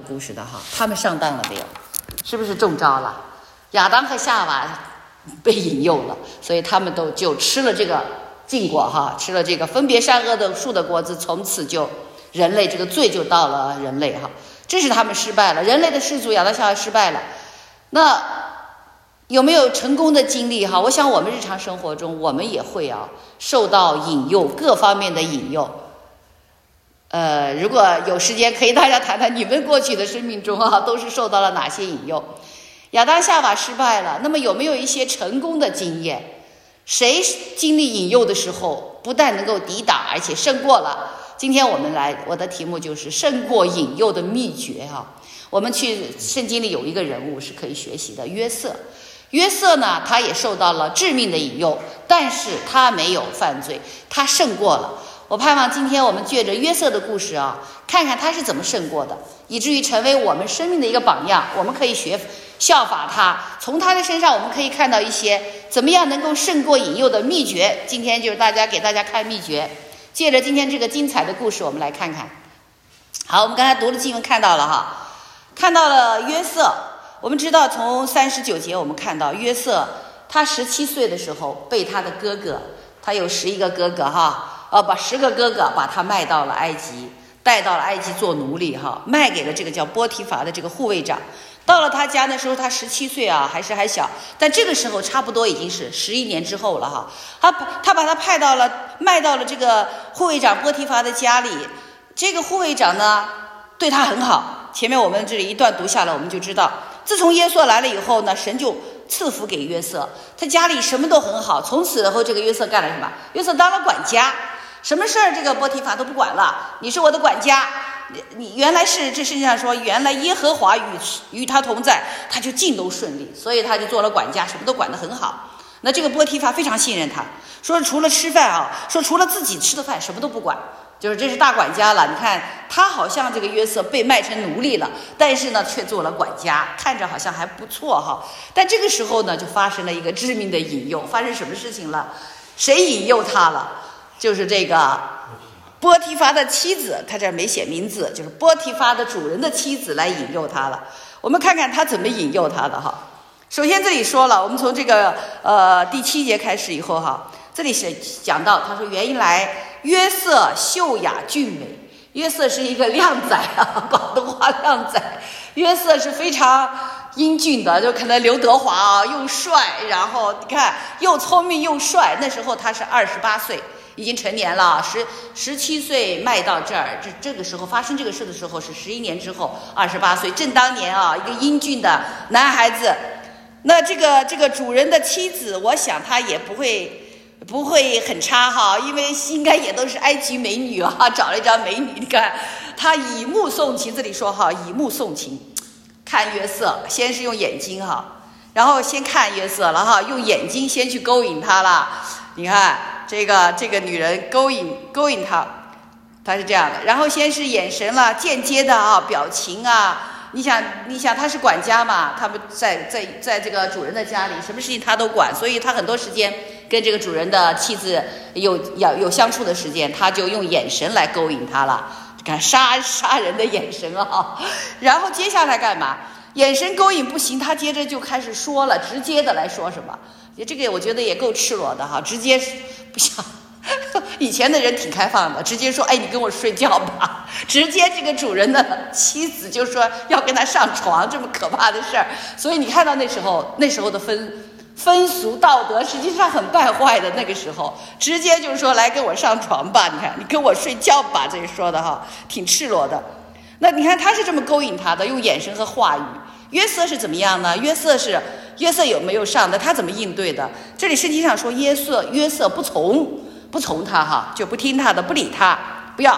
故事的哈，他们上当了没有？是不是中招了？亚当和夏娃被引诱了，所以他们就吃了这个禁果哈，吃了这个分别善恶的树的果子，从此就人类这个罪就到了人类哈，这是他们失败了，人类的始祖亚当夏娃失败了。那有没有成功的经历哈？我想我们日常生活中我们也会受到引诱，各方面的引诱。如果有时间可以大家谈谈你们过去的生命中都是受到了哪些引诱。亚当夏娃失败了，那么有没有一些成功的经验？谁经历引诱的时候不但能够抵挡，而且胜过了？今天我的题目就是胜过引诱的秘诀我们去圣经里有一个人物是可以学习的，约瑟。约瑟呢，他也受到了致命的引诱，但是他没有犯罪，他胜过了。我盼望今天我们借着约瑟的故事看看他是怎么胜过的，以至于成为我们生命的一个榜样，我们可以效法他，从他的身上我们可以看到一些怎么样能够胜过引诱的秘诀。今天就是给大家看秘诀，借着今天这个精彩的故事我们来看看。好，我们刚才读的经文看到了约瑟。我们知道从39节我们看到约瑟他17岁的时候被他的哥哥，他有11个哥哥把10个哥哥把他卖到了埃及，带到了埃及做奴隶卖给了这个叫波提乏的这个护卫长。到了他家的时候他17岁还小，但这个时候差不多已经是11年之后了他把他卖到了这个护卫长波提乏的家里。这个护卫长呢对他很好，前面我们这里一段读下来我们就知道，自从约瑟来了以后呢，神就赐福给约瑟，他家里什么都很好。从此以后这个约瑟干了什么？约瑟当了管家，什么事儿这个波提乏都不管了，你是我的管家。你原来是这世界上说原来耶和华与他同在，他就尽都顺利，所以他就做了管家，什么都管得很好。那这个波提乏非常信任他，说除了吃饭说除了自己吃的饭什么都不管，就是这是大管家了。你看他好像这个约瑟被卖成奴隶了，但是呢却做了管家，看着好像还不错但这个时候呢就发生了一个致命的引诱。发生什么事情了？谁引诱他了？就是这个波提乏的妻子，他这没写名字，就是波提乏的主人的妻子来引诱他了。我们看看他怎么引诱他的首先这里说了，我们从这个第7节开始以后这里是讲到，他说原来约瑟秀雅俊美。约瑟是一个靓仔广东话靓仔。约瑟是非常英俊的，就可能刘德华又帅，然后你看又聪明又帅。那时候他是28岁，已经成年了，17岁卖到这儿，这个时候发生这个事的时候是11年之后，28岁，正当年一个英俊的男孩子。那这个主人的妻子，我想他也不会很差因为应该也都是埃及美女找了一张美女。你看他以目送情，这里说以目送情，看约瑟，先是用眼睛然后先看约瑟了用眼睛先去勾引他了。你看这个女人勾引他是这样的，然后先是眼神了，间接的表情你想他是管家嘛，他们在这个主人的家里，什么事情他都管，所以他很多时间跟这个主人的妻子有相处的时间，他就用眼神来勾引他了。看杀人的眼神然后接下来干嘛？眼神勾引不行，他接着就开始说了，直接的来说什么？这个我觉得也够赤裸的直接不像以前的人挺开放的，直接说你跟我睡觉吧，直接这个主人的妻子就说要跟他上床，这么可怕的事儿。所以你看到那时候的风俗道德实际上很败坏的，那个时候直接就是说来跟我上床吧，你看你跟我睡觉吧，这说的挺赤裸的。那你看他是这么勾引他的，用眼神和话语。约瑟是怎么样呢？约瑟有没有上的？他怎么应对的？这里圣经上说约瑟不从他就不听他的，不理他，不要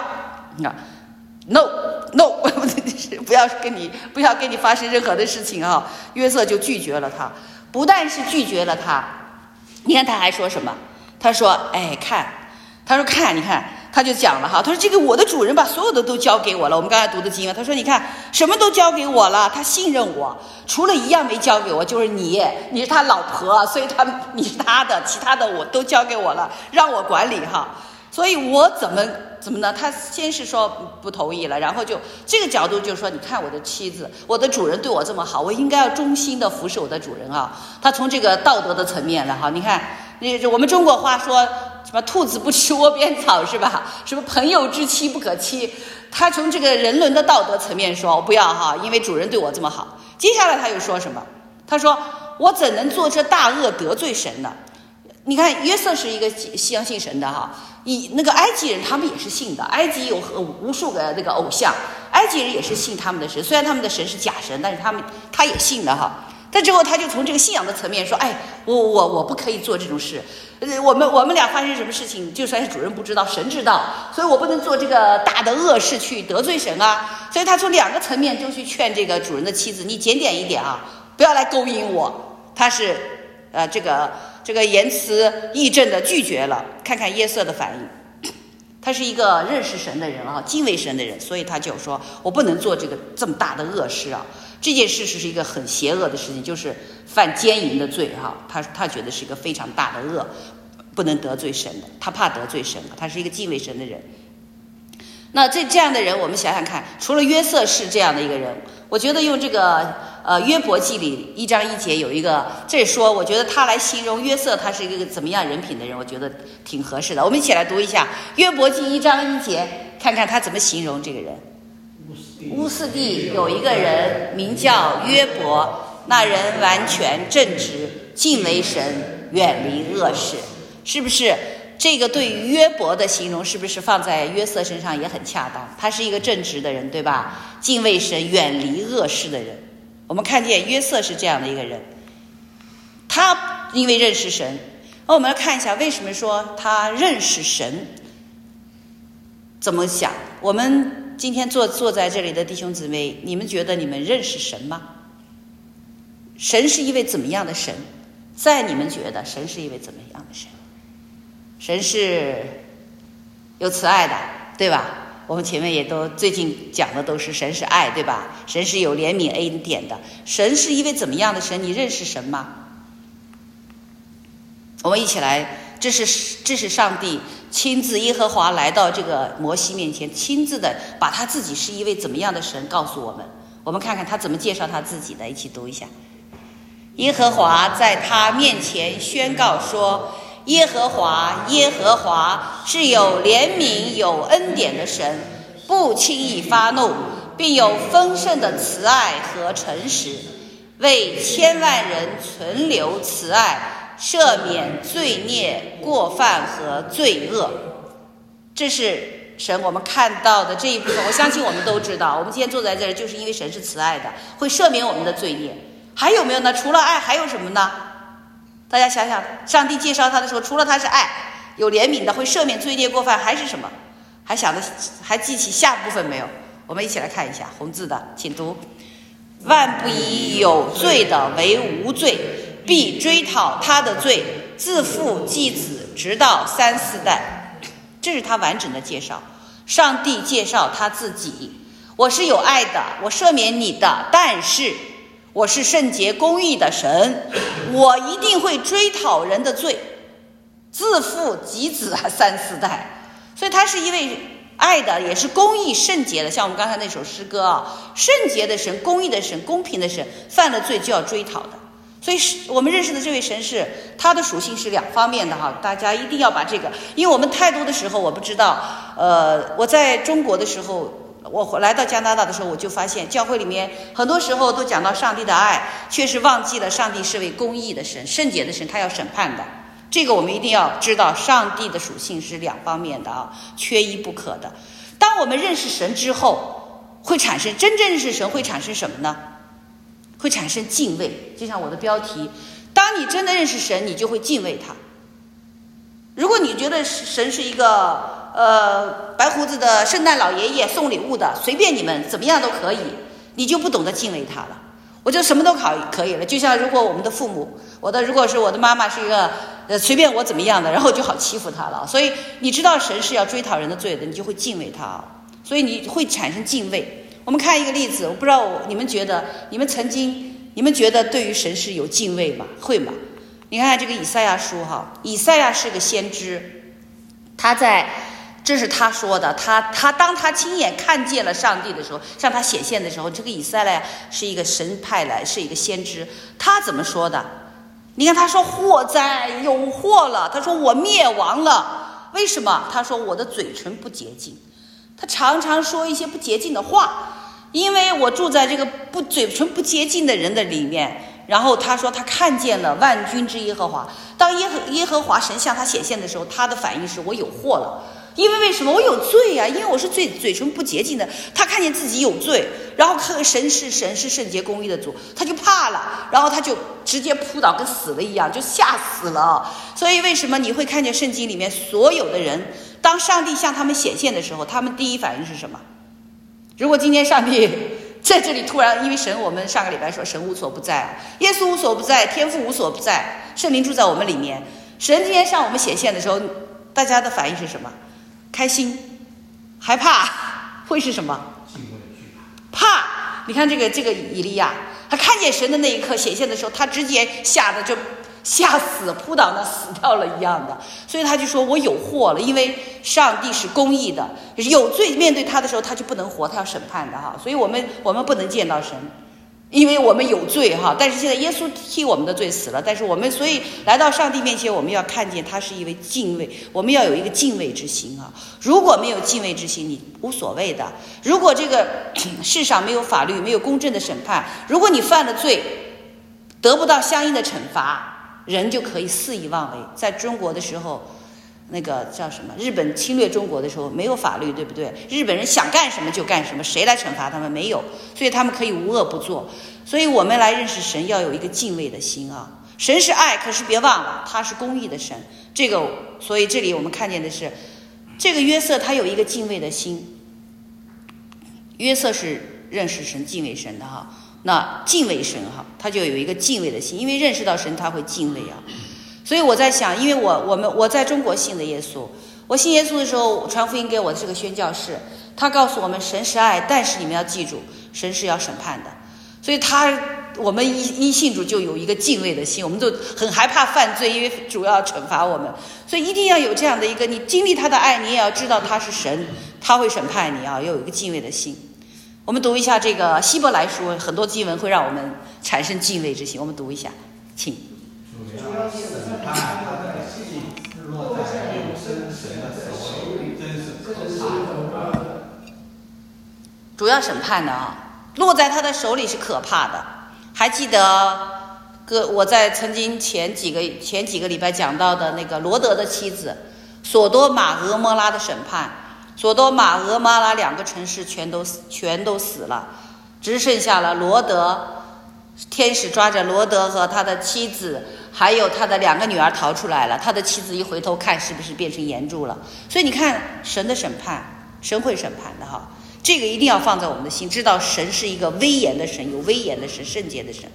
no 不要跟你发生任何的事情约瑟就拒绝了他。不但是拒绝了他，你看他还说什么？他说看你看，他就讲了他说这个我的主人把所有的都交给我了。我们刚才读的经文，他说你看什么都交给我了，他信任我，除了一样没交给我，就是你是他老婆，所以你是他的，其他的我都交给我了，让我管理所以我怎么呢？他先是说不同意了，然后就这个角度就是说，你看我的妻子，我的主人对我这么好，我应该要忠心的服侍我的主人啊。他从这个道德的层面了哈，你看，我们中国话说什么兔子不吃窝边草是吧？什么朋友之妻不可欺？他从这个人伦的道德层面说，我不要哈，因为主人对我这么好。接下来他又说什么？他说我怎能做这大恶得罪神呢？你看约瑟是一个相信神的哈，那个埃及人他们也是信的，埃及有无数个那个偶像，埃及人也是信他们的神，虽然他们的神是假神，但是他也信的哈。但之后他就从这个信仰的层面说，哎，我不可以做这种事，我们俩发生什么事情，就算是主人不知道，神知道，所以我不能做这个大的恶事去得罪神啊。所以他从两个层面就去劝这个主人的妻子，你检点一点啊，不要来勾引我。他是这个言辞义正的拒绝了。看看约瑟的反应，他是一个认识神的人啊，敬畏神的人，所以他就说我不能做这么大的恶事啊。这件事是一个很邪恶的事情，就是犯奸淫的罪哈。他觉得是一个非常大的恶，不能得罪神的，他怕得罪神，他是一个敬畏神的人。那这样的人，我们想想看，除了约瑟是这样的一个人，我觉得用这个约伯记里1章1节有一个，这说我觉得他来形容约瑟他是一个怎么样人品的人，我觉得挺合适的。我们一起来读一下约伯记1章1节，看看他怎么形容这个人。乌斯地有一个人名叫约伯，那人完全正直，敬畏神，远离恶事。是不是这个对于约伯的形容是不是放在约瑟身上也很恰当？他是一个正直的人，对吧？敬畏神，远离恶事的人。我们看见约瑟是这样的一个人，他因为认识神。那我们来看一下为什么说他认识神，怎么想？我们今天坐在这里的弟兄姊妹，你们觉得你们认识神吗？神是一位怎么样的神？在你们觉得神是一位怎么样的神？神是有慈爱的，对吧？我们前面也都最近讲的都是神是爱，对吧？神是有怜悯恩典的。神是一位怎么样的神？你认识神吗？我们一起来，这是上帝亲自耶和华来到这个摩西面前，亲自的把他自己是一位怎么样的神告诉我们。我们看看他怎么介绍他自己的，一起读一下。耶和华在他面前宣告说，耶和华是有怜悯有恩典的神，不轻易发怒，并有丰盛的慈爱和诚实，为千万人存留慈爱，赦免罪孽过犯和罪恶。这是神我们看到的这一部分，我相信我们都知道，我们今天坐在这儿就是因为神是慈爱的，会赦免我们的罪孽。还有没有呢？除了爱还有什么呢？大家想想，上帝介绍他的时候，除了他是爱有怜悯的，会赦免罪孽过犯，还是什么？还记起下部分没有？我们一起来看一下红字的，请读。万不以有罪的为无罪，必追讨他的罪，自父及子，直到3、4代。这是他完整的介绍。上帝介绍他自己，我是有爱的，我赦免你的，但是我是圣洁公义的神，我一定会追讨人的罪，自父及子3、4代。所以他是一位爱的，也是公义圣洁的，像我们刚才那首诗歌啊，圣洁的神，公义的神，公平的神，犯了罪就要追讨的。所以我们认识的这位神是他的属性是2方面的哈，大家一定要把这个，因为我们太多的时候我不知道，我在中国的时候，我来到加拿大的时候，我就发现教会里面很多时候都讲到上帝的爱，却是忘记了上帝是位公义的神，圣洁的神，他要审判的。这个我们一定要知道，上帝的属性是2方面的啊，缺一不可的。当我们认识神之后，会产生真正认识神会产生什么呢？会产生敬畏。就像我的标题，当你真的认识神，你就会敬畏他。如果你觉得神是一个白胡子的圣诞老爷爷送礼物的，随便你们怎么样都可以，你就不懂得敬畏他了。我就什么都可以了。就像如果我们的父母，如果是我的妈妈是一个随便我怎么样的，然后就好欺负他了。所以你知道神是要追讨人的罪的，你就会敬畏他，所以你会产生敬畏。我们看一个例子，我不知道你们觉得你们觉得对于神是有敬畏吗？会吗？你看这个以赛亚书哈，以赛亚是个先知，他在这是他说的，当他亲眼看见了上帝的时候，向他显现的时候，这个以赛亚是一个神派来，是一个先知。他怎么说的？你看他说祸哉，有祸了。他说我灭亡了。为什么？他说我的嘴唇不洁净。他常常说一些不洁净的话，因为我住在这个嘴唇不洁净的人的里面。然后他说他看见了万军之耶和华。当耶和华神向他显现的时候，他的反应是我有祸了。因为什么？我有罪啊，因为我是嘴唇不洁净的。他看见自己有罪，然后神是圣洁公义的主，他就怕了，然后他就直接扑倒，跟死了一样，就吓死了。所以为什么你会看见圣经里面所有的人，当上帝向他们显现的时候，他们第一反应是什么？如果今天上帝在这里突然，因为神，我们上个礼拜说神无所不在，耶稣无所不在，天父无所不在，圣灵住在我们里面。神今天向我们显现的时候，大家的反应是什么？开心、害怕，会是什么？怕。你看这个以利亚，他看见神的那一刻显现的时候，他直接吓得就吓死，扑倒那死掉了一样的。所以他就说我有祸了，因为上帝是公义的，有罪面对他的时候，他就不能活，他要审判的哈。所以我们不能见到神，因为我们有罪哈。但是现在耶稣替我们的罪死了，但是我们所以来到上帝面前，我们要看见他是一位敬畏，我们要有一个敬畏之心啊。如果没有敬畏之心，你无所谓的。如果这个世上没有法律，没有公正的审判，如果你犯了罪，得不到相应的惩罚，人就可以肆意妄为。在中国的时候，那个叫什么？日本侵略中国的时候没有法律，对不对？日本人想干什么就干什么，谁来惩罚他们？没有，所以他们可以无恶不作。所以我们来认识神，要有一个敬畏的心啊。神是爱，可是别忘了他是公义的神。所以这里我们看见的是，这个约瑟他有一个敬畏的心。约瑟是认识神、敬畏神的哈。那敬畏神哈，他就有一个敬畏的心，因为认识到神，他会敬畏啊。所以我在想，因为我在中国信的耶稣，我信耶稣的时候，传福音给我的这个宣教士，他告诉我们神是爱，但是你们要记住，神是要审判的。所以我们一信主就有一个敬畏的心，我们都很害怕犯罪，因为主要惩罚我们，所以一定要有这样的一个，你经历他的爱，你也要知道他是神，他会审判你啊，要有一个敬畏的心。我们读一下这个希伯来书，很多经文会让我们产生敬畏之心，我们读一下，请。主要审判的啊，落在他的手里是可怕的。还记得我在曾经前几个礼拜讲到的那个罗德的妻子索多玛俄摩拉的审判，索多玛俄摩拉两个城市全都死了，只剩下了罗德。天使抓着罗德和他的妻子还有他的两个女儿逃出来了，他的妻子一回头看，是不是变成岩柱了？所以你看神的审判，神会审判的哈，这个一定要放在我们的心，知道神是一个威严的神，有威严的神，圣洁的神。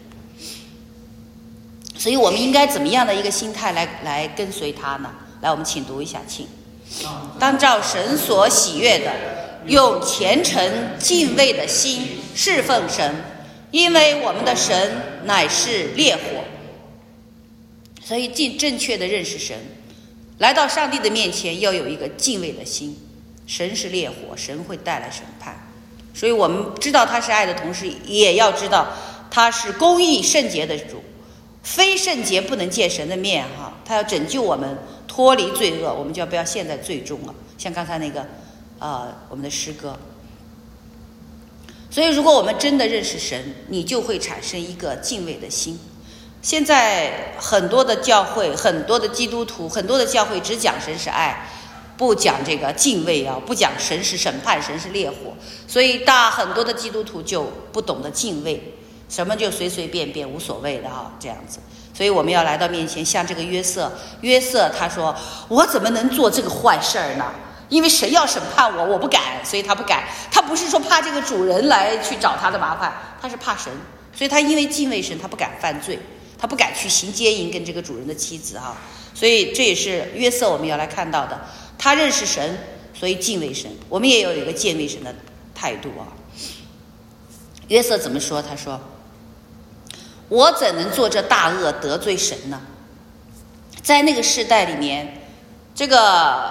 所以我们应该怎么样的一个心态来跟随他呢？来，我们请读一下，请。当照神所喜悦的，用虔诚敬畏的心侍奉神，因为我们的神乃是烈火。所以正确的认识神，来到上帝的面前要有一个敬畏的心。神是烈火，神会带来审判，所以我们知道他是爱的同时，也要知道他是公义圣洁的主，非圣洁不能见神的面哈。他要拯救我们脱离罪恶，我们就要不要陷在罪中了，像刚才那个我们的诗歌。所以如果我们真的认识神，你就会产生一个敬畏的心。现在很多的教会，很多的基督徒，很多的教会只讲神是爱，不讲这个敬畏啊，不讲神是审判，神是烈火。所以很多的基督徒就不懂得敬畏，什么就随随便便无所谓的啊，这样子。所以我们要来到面前，像这个约瑟他说我怎么能做这个坏事儿呢？因为神要审判我不敢，所以他不敢。他不是说怕这个主人来去找他的麻烦，他是怕神，所以他因为敬畏神，他不敢犯罪，他不敢去行奸淫跟这个主人的妻子啊。所以这也是约瑟我们要来看到的，他认识神，所以敬畏神。我们也有一个敬畏神的态度啊。约瑟怎么说？他说我怎能做这大恶得罪神呢？在那个世代里面，这个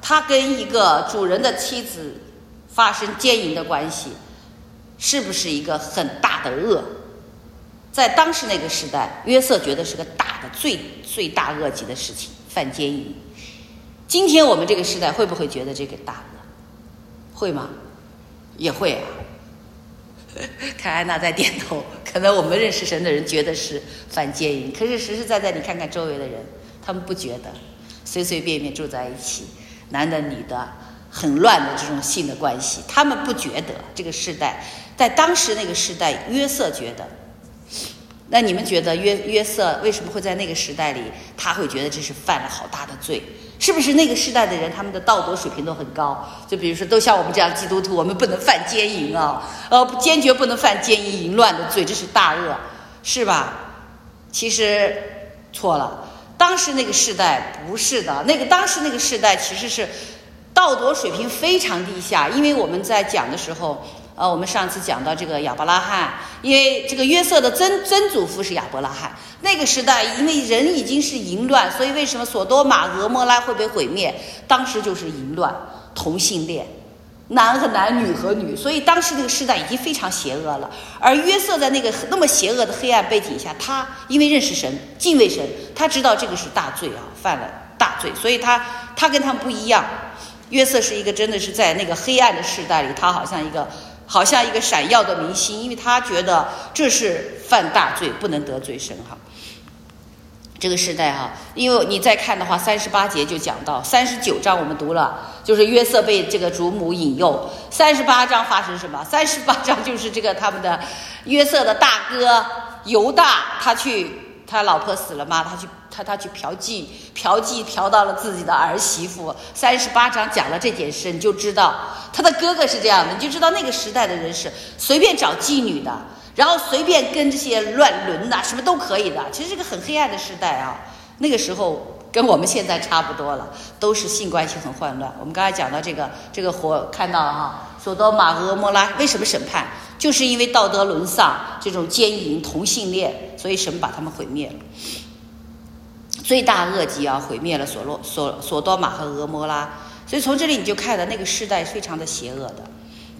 他跟一个主人的妻子发生奸淫的关系，是不是一个很大的恶？在当时那个时代，约瑟觉得是个大的最大恶极的事情，犯奸淫。今天我们这个时代会不会觉得这个大恶？会吗？也会啊。看安娜在点头，可能我们认识神的人觉得是犯奸淫，可是实实在在你看看周围的人，他们不觉得，随随便便住在一起，男的女的很乱的这种性的关系，他们不觉得。这个时代，在当时那个时代，约瑟觉得。那你们觉得约瑟为什么会在那个时代里，他会觉得这是犯了好大的罪？是不是那个时代的人他们的道德水平都很高？就比如说都像我们这样基督徒，我们不能犯奸淫啊，坚决不能犯奸淫淫乱的罪，这是大恶，是吧？其实错了，当时那个时代不是的，当时那个时代其实是道德水平非常低下。因为我们在讲的时候，我们上次讲到这个亚伯拉罕，因为这个约瑟的曾祖父是亚伯拉罕。那个时代因为人已经是淫乱，所以为什么索多玛俄摩拉会被毁灭？当时就是淫乱，同性恋，男和男，女和女，所以当时那个时代已经非常邪恶了。而约瑟在那个那么邪恶的黑暗背景下，他因为认识神，敬畏神，他知道这个是大罪啊，犯了大罪，所以他跟他们不一样。约瑟是一个真的是在那个黑暗的时代里，他好像一个闪耀的明星，因为他觉得这是犯大罪，不能得罪神哈。这个时代哈，因为你再看的话，38节就讲到，39章我们读了，就是约瑟被这个主母引诱。38章发生什么？38章就是这个他们的约瑟的大哥犹大，他老婆死了嘛，他去嫖妓嫖到了自己的儿媳妇。38章讲了这件事，你就知道他的哥哥是这样的，你就知道那个时代的人是随便找妓女的，然后随便跟这些乱伦呐，什么都可以的。其实这个很黑暗的时代啊，那个时候跟我们现在差不多了，都是性关系很混乱。我们刚才讲到这个看到哈，索多玛俄摩拉为什么审判？就是因为道德沦丧，这种奸淫同性恋，所以神把他们毁灭了。罪大恶极啊，毁灭了索多玛和俄摩拉。所以从这里你就看到那个时代非常的邪恶的。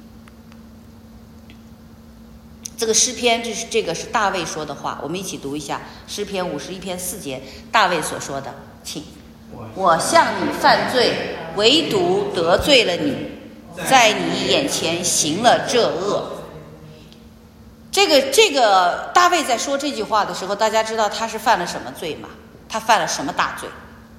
这个诗篇，这个是大卫说的话，我们一起读一下诗篇51篇4节，大卫所说的，请。我向你犯罪，唯独得罪了你，在你眼前行了这恶。这个大卫在说这句话的时候，大家知道他是犯了什么罪吗？他犯了什么大罪？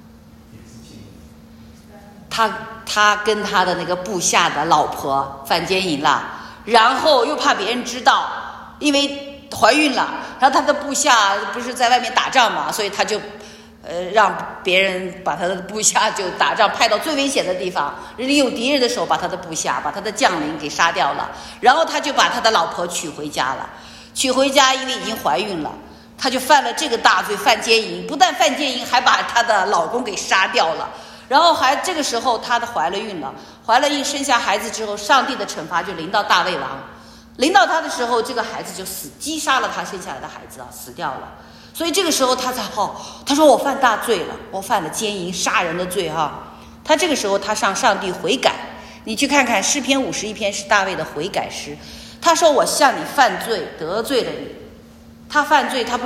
他跟他的那个部下的老婆犯奸淫了，然后又怕别人知道，因为怀孕了，然后他的部下不是在外面打仗嘛，所以他就让别人把他的部下就打仗派到最危险的地方，利用敌人的手把他的部下把他的将领给杀掉了，然后他就把他的老婆娶回家了。娶回家因为已经怀孕了，他就犯了这个大罪，犯奸淫，不但犯奸淫，还把他的老公给杀掉了。然后这个时候他怀了孕了，怀了孕生下孩子之后，上帝的惩罚就临到大卫王，临到他的时候，这个孩子就击杀了他生下来的孩子啊，死掉了。所以这个时候他说我犯大罪了，我犯了奸淫杀人的罪哈。他这个时候他向上帝悔改，你去看看诗篇51篇是大卫的悔改诗。他说我向你犯罪，得罪了你。他犯罪，他不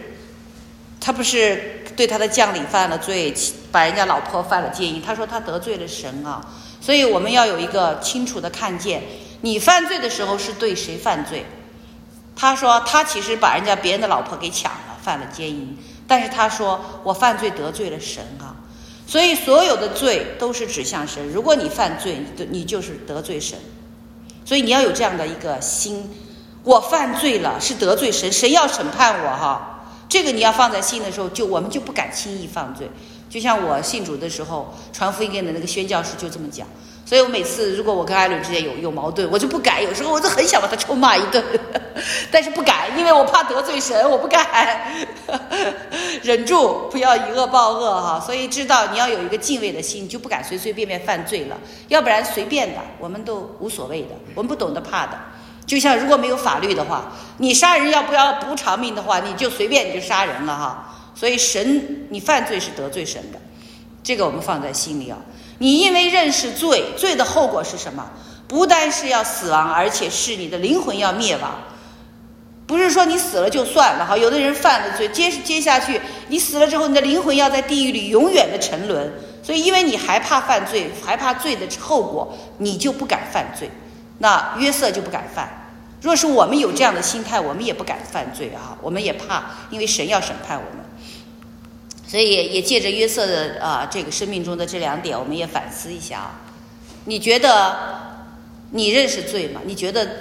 是对他的将领犯了罪，把人家老婆犯了奸淫，他说他得罪了神啊。所以我们要有一个清楚的看见，你犯罪的时候是对谁犯罪。他说他其实把别人的老婆给抢了，犯了奸淫，但是他说我犯罪得罪了神啊。所以所有的罪都是指向神，如果你犯罪，你就是得罪神。所以你要有这样的一个心，我犯罪了是得罪神，神要审判我哈。这个你要放在心的时候，我们就不敢轻易犯罪。就像我信主的时候，传福音的那个宣教师就这么讲。所以我每次如果我跟艾伦之间有矛盾，我就不敢，有时候我就很想把他臭骂一顿，但是不敢，因为我怕得罪神，我不敢忍住，不要以恶报恶哈。所以知道你要有一个敬畏的心，就不敢随随便便犯罪了，要不然随便的我们都无所谓的，我们不懂得怕的。就像如果没有法律的话，你杀人要不偿命的话，你就随便你就杀人了哈。所以神，你犯罪是得罪神的，这个我们放在心里啊。 你因为认识罪，罪的后果是什么？不但是要死亡，而且是你的灵魂要灭亡。不是说你死了就算了哈，有的人犯了罪，接下去你死了之后，你的灵魂要在地狱里永远的沉沦。所以因为你害怕犯罪，害怕罪的后果，你就不敢犯罪。那约瑟就不敢犯。若是我们有这样的心态，我们也不敢犯罪啊，我们也怕，因为神要审判我们。所以也借着约瑟的这个生命中的这2点，我们也反思一下啊。你觉得你认识罪吗？你觉得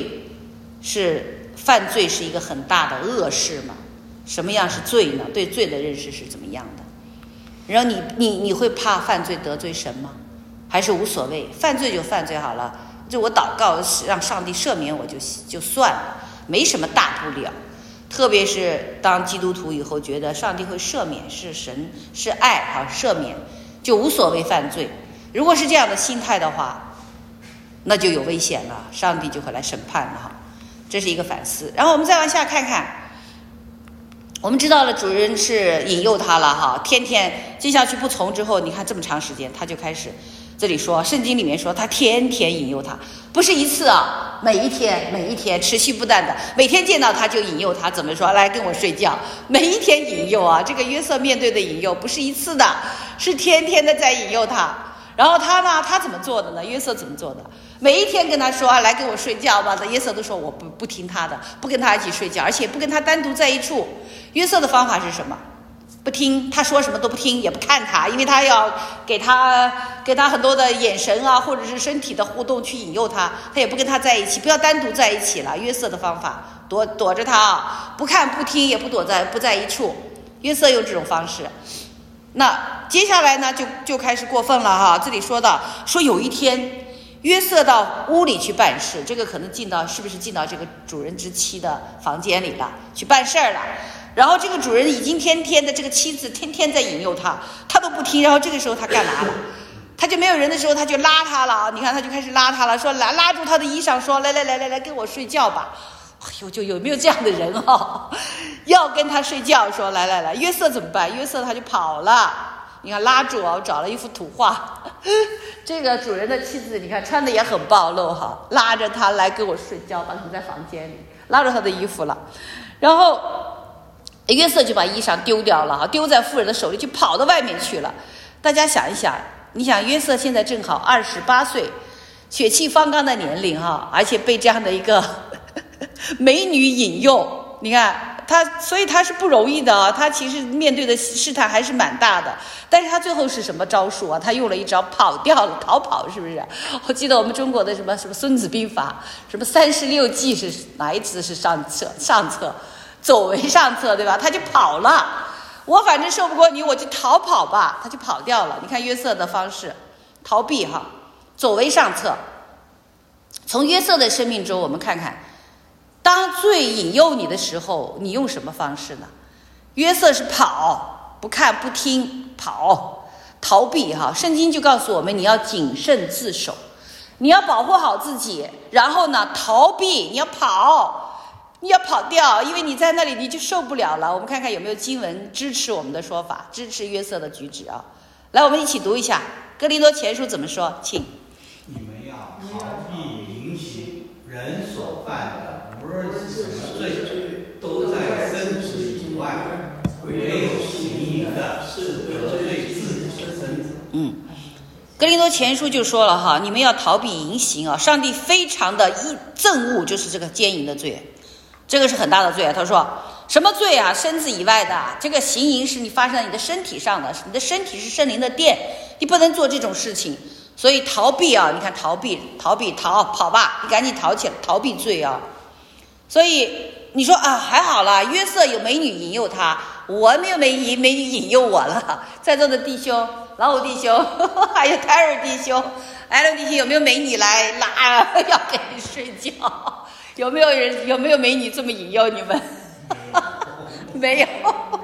犯罪是一个很大的恶事吗？什么样是罪呢？对罪的认识是怎么样的？然后你会怕犯罪得罪神吗？还是无所谓，犯罪就犯罪好了，就我祷告让上帝赦免我就算了，没什么大不了。特别是当基督徒以后，觉得上帝会赦免，是神是爱赦免，就无所谓犯罪。如果是这样的心态的话，那就有危险了，上帝就会来审判了。这是一个反思。然后我们再往下看看，我们知道了主人是引诱他了天天接下去不从之后，你看这么长时间，他就开始这里说，圣经里面说他天天引诱他，不是一次啊，每一天持续不断的，每天见到他就引诱他，怎么说？来跟我睡觉，每一天引诱啊。这个约瑟面对的引诱不是一次的，是天天的在引诱他。然后他呢，他怎么做的呢？约瑟怎么做的？每一天跟他说来跟我睡觉吧，约瑟都说我不听他的，不跟他一起睡觉，而且不跟他单独在一处。约瑟的方法是什么？不听，他说什么都不听，也不看他，因为他要给他很多的眼神或者是身体的互动去引诱他，他也不跟他在一起，不要单独在一起了。约瑟的方法躲着他不看不听，也不在一处。约瑟用这种方式。那接下来呢就开始过分了这里说有一天约瑟到屋里去办事，这个可能是不是进到这个主人之妻的房间里了，去办事了。然后这个主人已经天天的这个妻子天天在引诱他都不听。然后这个时候他干嘛了？他就没有人的时候他就拉他了你看他就开始拉他了，说拉住他的衣裳，说来跟我睡觉吧。就有没有这样的人要跟他睡觉，说来。约瑟怎么办？约瑟他就跑了。你看拉住我找了一幅图画，这个主人的妻子你看穿的也很暴露拉着他来跟我睡觉，把他在房间里拉着他的衣服了。然后约瑟就把衣裳丢掉了丢在妇人的手里，就跑到外面去了。大家想一想，你想约瑟现在正好28岁，血气方刚的年龄而且被这样的一个美女引诱，你看所以他是不容易的他其实面对的试探还是蛮大的。但是他最后是什么招数他用了一招跑掉了，逃跑，是不是？我记得我们中国的什么孙子兵法，什么36计是哪一次是上策，走为上策，对吧？他就跑了，我反正受不过你，我就逃跑吧，他就跑掉了。你看约瑟的方式，逃避走为上策。从约瑟的生命中我们看看，当罪引诱你的时候，你用什么方式呢？约瑟是跑，不看不听，跑，逃避圣经就告诉我们，你要谨慎自守，你要保护好自己，然后呢逃避，你要跑掉，因为你在那里你就受不了了。我们看看有没有经文支持我们的说法，支持约瑟的举止来，我们一起读一下哥林多前书怎么说，请。 你们要逃避淫行，人所犯的无论是什么罪，都在身子以外，唯有行淫的是得罪自己的身子。 哥林多前书就说了你们要逃避淫行上帝非常的憎恶就是这个奸淫的罪，这个是很大的罪他说什么罪身子以外的这个行淫是你发生在你的身体上的，你的身体是圣灵的殿，你不能做这种事情。所以逃避你看逃跑吧，你赶紧逃起来，逃避罪所以你说还好啦，约瑟有美女引诱他，我没有美女引诱我了。在座的弟兄，老五弟兄还有泰尔弟兄，艾伦弟兄，有没有美女来拉要跟你睡觉？有没有美女这么引诱你们？没有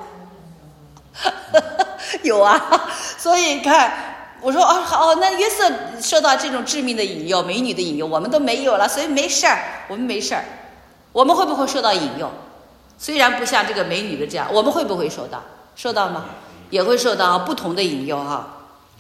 有所以看我说好，那约瑟受到这种致命的引诱，美女的引诱，我们都没有了，所以没事儿，我们没事儿。我们会不会受到引诱？虽然不像这个美女的这样，我们会不会受到吗？也会受到不同的引诱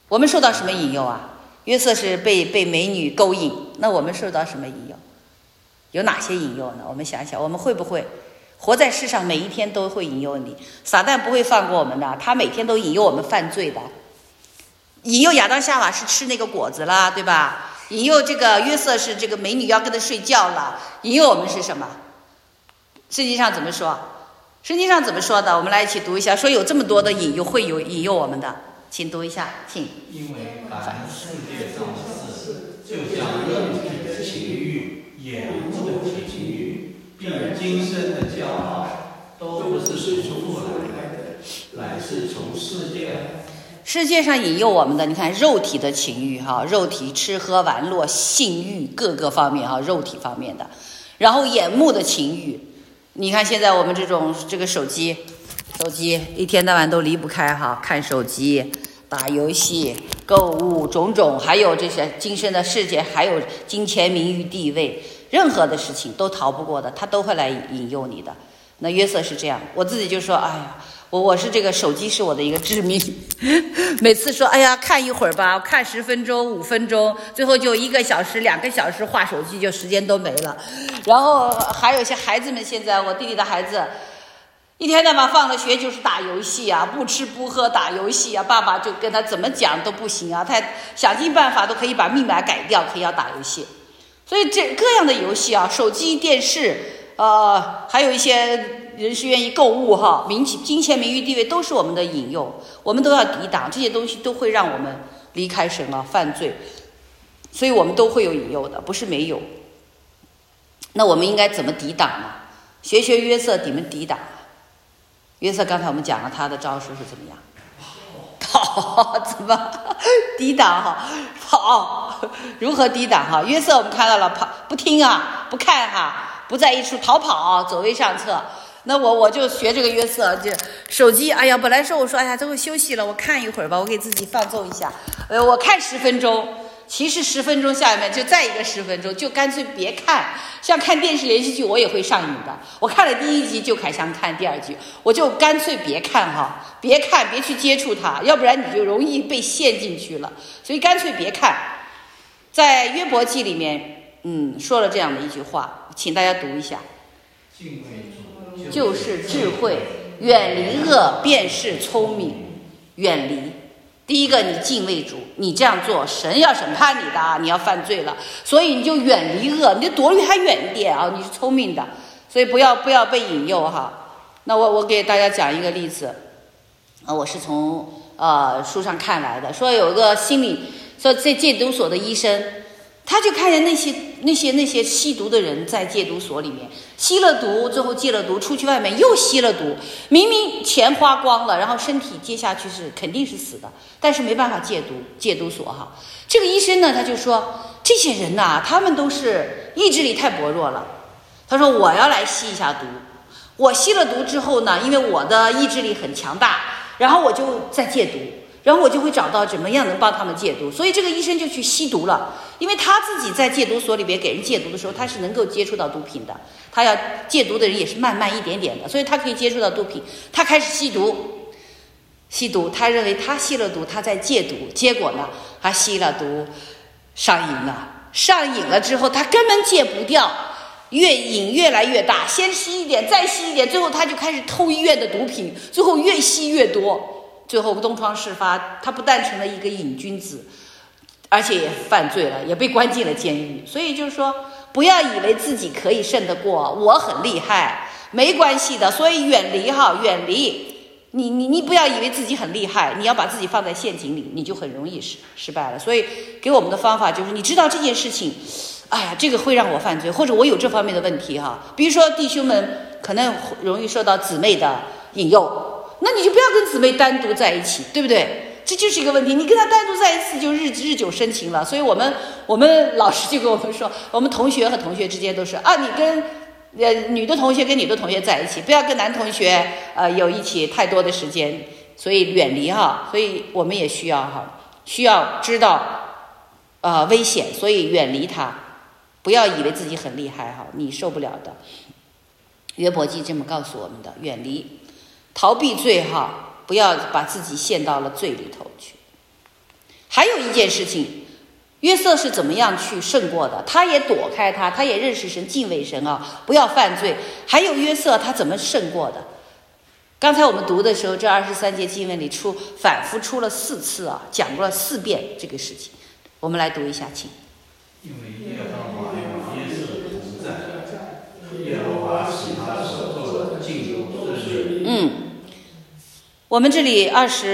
我们受到什么引诱啊？约瑟是被美女勾引，那我们受到什么引诱？有哪些引诱呢？我们想想，我们会不会活在世上，每一天都会引诱你？撒旦不会放过我们的，他每天都引诱我们犯罪的。引诱亚当夏娃是吃那个果子啦，对吧？引诱这个约瑟是这个美女要跟他睡觉了。引诱我们是什么？圣经上怎么说？圣经上怎么说的？我们来一起读一下，说有这么多的引诱，会有引诱我们的，请读一下，请。 因为凡世界上的事，就像肉体的情欲、眼目的情欲，并今生的骄傲，都不是从父来的，乃是从世界来的。 世界上引诱我们的，你看肉体的情欲哈，肉体吃喝玩乐、性欲各个方面哈，肉体方面的，然后眼目的情欲。你看现在我们这个手机一天到晚都离不开哈，看手机、打游戏、购物种种，还有这些今生的世界，还有金钱、名誉、地位，任何的事情都逃不过的，他都会来引诱你的。那约瑟是这样，我自己就说，哎呀，我是这个手机是我的一个致命，每次说哎呀看一会儿吧，看10分钟5分钟，最后就1个小时2个小时划手机，就时间都没了。然后还有一些孩子们，现在我弟弟的孩子一天到晚放了学就是打游戏啊，不吃不喝打游戏啊，爸爸就跟他怎么讲都不行啊，他想尽办法都可以把密码改掉，可以要打游戏。所以这各样的游戏啊，手机电视还有一些人是愿意购物哈，金钱、名誉、地位都是我们的引诱，我们都要抵挡，这些东西都会让我们离开神了，犯罪。所以我们都会有引诱的，不是没有。那我们应该怎么抵挡呢？学约瑟，你们抵挡。约瑟刚才我们讲了他的招数是怎么样？跑，怎么抵挡哈？跑，如何抵挡哈？约瑟我们看到了，跑不听啊，不看哈，不在一处逃跑，走为上策。那我就学这个约瑟，就手机，哎呀，本来说我说哎呀，这会休息了，我看一会儿吧，我给自己放纵一下，我看10分钟。其实10分钟下面就再一个10分钟，就干脆别看。像看电视连续剧我也会上瘾的，我看了第1集就开始想看第2集，我就干脆别看哈，别看，别去接触它，要不然你就容易被陷进去了，所以干脆别看。在约伯记里面说了这样的一句话，请大家读一下， 敬畏主就是智慧，远离恶便是聪明。远离第一个，你敬畏主，你这样做神要审判你的，你要犯罪了，所以你就远离恶，你就躲离它远一点啊，你是聪明的，所以不要被引诱哈。那我给大家讲一个例子我是从书上看来的，说有个说在戒毒所的医生，他就看见那些吸毒的人在戒毒所里面吸了毒，最后戒了毒，出去外面又吸了毒，明明钱花光了，然后身体接下去是肯定是死的，但是没办法戒毒所哈。这个医生呢，他就说这些人呐，他们都是意志力太薄弱了。他说我要来吸一下毒，我吸了毒之后呢，因为我的意志力很强大，然后我就再戒毒。然后我就会找到怎么样能帮他们戒毒，所以这个医生就去吸毒了。因为他自己在戒毒所里边给人戒毒的时候，他是能够接触到毒品的，他要戒毒的人也是慢慢一点点的，所以他可以接触到毒品。他开始吸毒，他认为他吸了毒，他在戒毒，结果呢，他吸了毒上瘾了之后，他根本戒不掉，瘾越来越大，先吸一点，再吸一点，最后他就开始偷医院的毒品，最后越吸越多。最后东窗事发，他不但成了一个瘾君子，而且也犯罪了，也被关进了监狱。所以就是说，不要以为自己可以胜得过，我很厉害，没关系的。所以远离你不要以为自己很厉害，你要把自己放在陷阱里，你就很容易失败了。所以给我们的方法就是，你知道这件事情，哎呀，这个会让我犯罪，或者我有这方面的问题哈。比如说弟兄们可能容易受到姊妹的引诱。那你就不要跟姊妹单独在一起，对不对？这就是一个问题，你跟他单独在一起就日久生情了。所以我们老师就跟我们说，我们同学和同学之间都是你跟女的同学跟女的同学在一起，不要跟男同学有一起太多的时间，所以远离哈。所以我们也需要知道危险，所以远离他，不要以为自己很厉害哈，你受不了的。约伯记这么告诉我们的，远离。逃避罪哈，不要把自己陷到了罪里头去。 还有一件事情，约瑟是怎么样去胜过的？他也躲开他也认识神，敬畏神啊，不要犯罪。还有约瑟他怎么胜过的？刚才我们读的时候，这23节经文里反复出了4次啊，讲过了4遍这个事情。我们来读一下，请。 因为耶和华与约瑟同在，耶和华使他所做的尽都顺利。 我们这里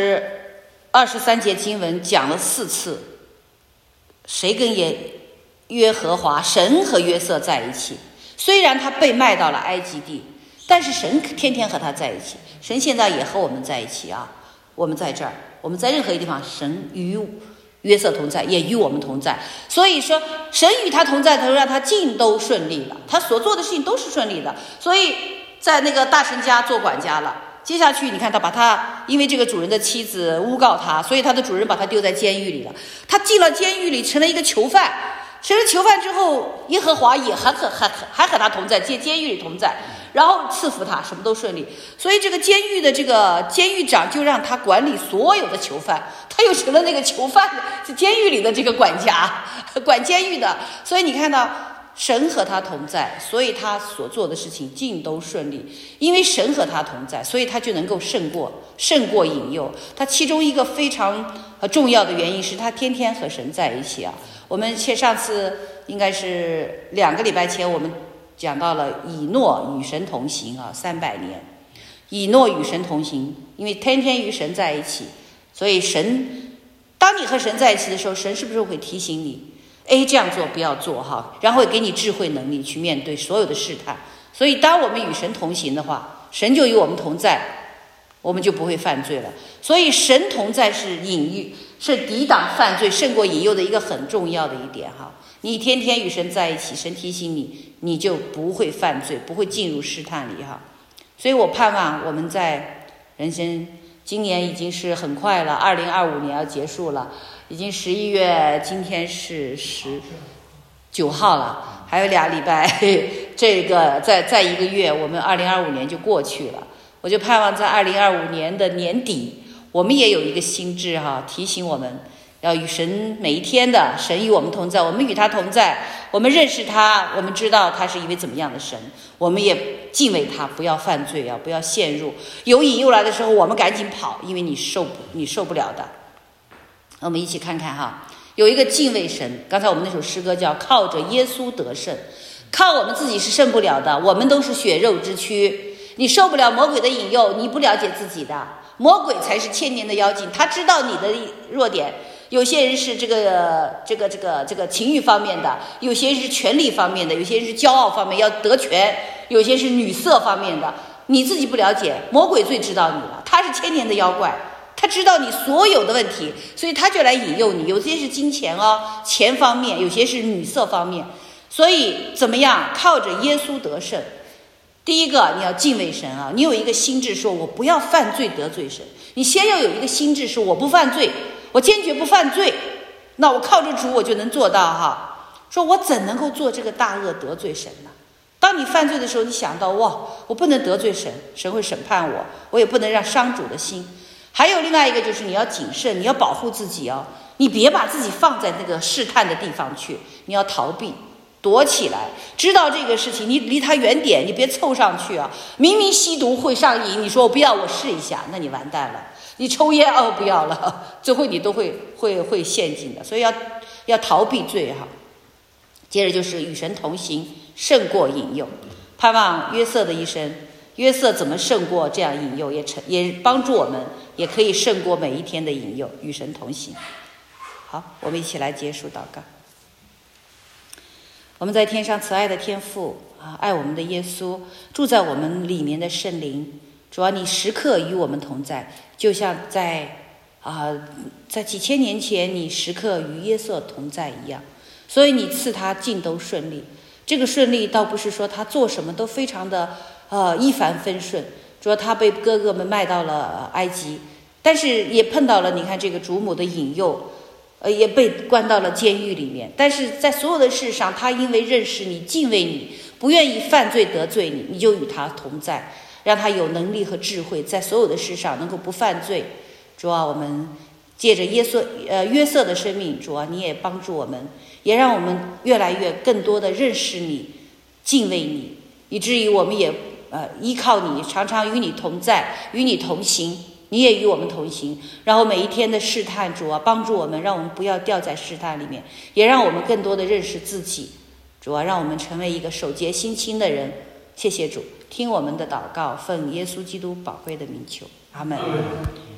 23节经文讲了4次，谁跟约和华神和约瑟在一起？虽然他被卖到了埃及地，但是神天天和他在一起。神现在也和我们在一起啊！我们在这儿，我们在任何一个地方，神与约瑟同在，也与我们同在。所以说，神与他同在，他让他尽都顺利了，他所做的事情都是顺利的。所以在那个大臣家做管家了。接下去你看，他把他因为这个主人的妻子诬告他，所以他的主人把他丢在监狱里了。他进了监狱里，成了一个囚犯。成了囚犯之后，耶和华也还和他同在，监狱里同在，然后赐福他，什么都顺利。所以这个监狱的这个监狱长就让他管理所有的囚犯，他又成了那个囚犯监狱里的这个管家，管监狱的。所以你看到神和他同在，所以他所做的事情尽都顺利。因为神和他同在，所以他就能够胜过引诱。他其中一个非常重要的原因是他天天和神在一起啊。我们上次应该是2个礼拜前，我们讲到了以诺与神同行啊，300年。以诺与神同行，因为天天与神在一起，所以当你和神在一起的时候，神是不是会提醒你，这样做不要做哈，然后会给你智慧能力去面对所有的试探。所以当我们与神同行的话，神就与我们同在，我们就不会犯罪了。所以神同在是抵挡犯罪胜过引诱的一个很重要的一点哈。你天天与神在一起，神提醒你，你就不会犯罪，不会进入试探里哈。所以我盼望我们在人生，今年已经是很快了，2025年要结束了，已经11月，今天是19号了，还有2礼拜，这个再1个月，我们2025年就过去了。我就盼望在2025年的年底，我们也有一个心智哈，提醒我们要与神每一天的神与我们同在，我们与他同在，我们认识他，我们知道他是一位怎么样的神，我们也敬畏他，不要犯罪啊，不要陷入有引诱来的时候，我们赶紧跑，因为你受不了的。我们一起看看哈，有一个敬畏神，刚才我们那首诗歌叫靠着耶稣得胜。靠我们自己是胜不了的，我们都是血肉之躯，你受不了魔鬼的引诱，你不了解自己的，魔鬼才是千年的妖精，他知道你的弱点。有些人是这个情欲方面的，有些人是权力方面的，有些人是骄傲方面要得权，有些是女色方面的，你自己不了解，魔鬼最知道你了，他是千年的妖怪，他知道你所有的问题，所以他就来引诱你。有些是金钱钱方面，有些是女色方面。所以怎么样靠着耶稣得胜？第一个，你要敬畏神啊，你有一个心智说我不要犯罪得罪神，你先要有一个心智说我不犯罪，我坚决不犯罪，那我靠着主我就能做到哈。说我怎能够做这个大恶得罪神呢？当你犯罪的时候，你想到哇，我不能得罪神，神会审判我，我也不能让伤主的心。还有另外一个就是你要谨慎，你要保护自己哦，你别把自己放在那个试探的地方去，你要逃避躲起来，知道这个事情，你离他远点，你别凑上去啊！明明吸毒会上瘾，你说我不要，我试一下，那你完蛋了。你抽烟不要了，最后你都会陷进的。所以要逃避罪哈。接着就是与神同行，胜过引诱。盼望约瑟的一生，约瑟怎么胜过这样引诱，也帮助我们，也可以胜过每一天的引诱，与神同行。好，我们一起来结束祷告。我们在天上慈爱的天父啊，爱我们的耶稣，住在我们里面的圣灵，主啊，你时刻与我们同在，就像在几千年前你时刻与约瑟同在一样。所以你赐他尽都顺利。这个顺利倒不是说他做什么都非常的一帆风顺，主要他被哥哥们卖到了埃及，但是也碰到了你看这个主母的引诱，也被关到了监狱里面。但是在所有的事上，他因为认识你，敬畏你，不愿意犯罪得罪你，你就与他同在，让他有能力和智慧，在所有的事上能够不犯罪。主啊，我们借着约瑟的生命，主啊，你也帮助我们，也让我们越来越更多的认识你，敬畏你，以至于我们也依靠你，常常与你同在，与你同行，你也与我们同行。然后每一天的试探，主啊，帮助我们，让我们不要掉在试探里面，也让我们更多的认识自己。主啊，让我们成为一个守节心清的人。谢谢主，听我们的祷告，奉耶稣基督宝贵的名求，阿们。